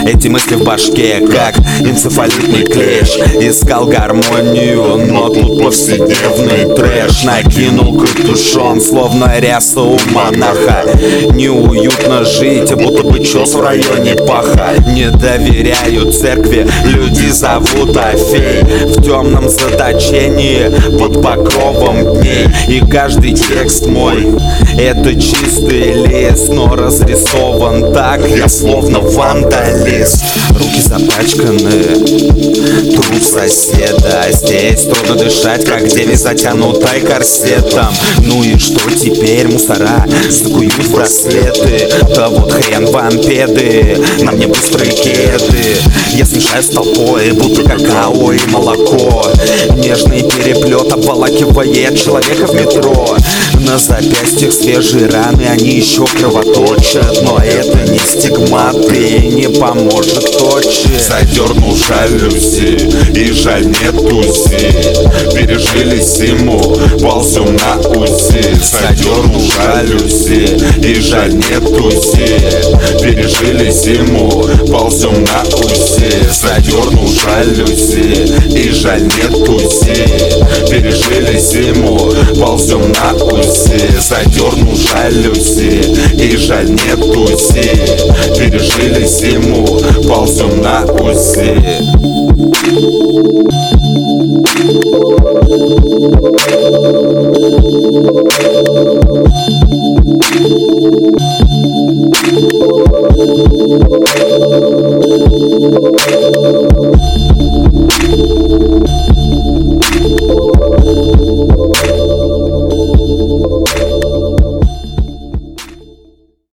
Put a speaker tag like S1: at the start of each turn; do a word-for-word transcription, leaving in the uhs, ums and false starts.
S1: Эти мысли в башке, как энцефалитный клещ. Искал гармонию, но тут повседневный трэш. Накинул капюшон, словно ряса у монаха. Неуютно жить, будто бы чёс в районе паха. Не доверяю церкви, люди зовут Афей. В темном заточении под покровом дней. И каждый текст мой — это чистый лист, но разрисован так, я словно вандалист. Руки запачканы, труп соседа. Здесь трудно дышать, как деве, затянутой корсетом. Ну и что теперь? Мусора закуют в браслеты. Да вот хрен вам педы, на мне быстрые кеды. Я смешаюсь с толпой, будто какао и молоко. Нежный переплет обволакивает человека в метро. На запястьях свежие раны, они еще кровоточат. Но это не стигматы, не поможет точно.
S2: Задернул жалюзи, и жаль нет УЗИ. Пережили зиму, ползем на УЗИ. Задернул жалюзи, и жаль нет УЗИ. Пережили зиму, ползем на УЗИ. Задернул жалюзи, и жаль нет УЗИ. Пережили зиму, ползем на УЗИ. Задернул жалюзи, и жаль нет УЗИ. Пережили зиму, ползем на УЗИ.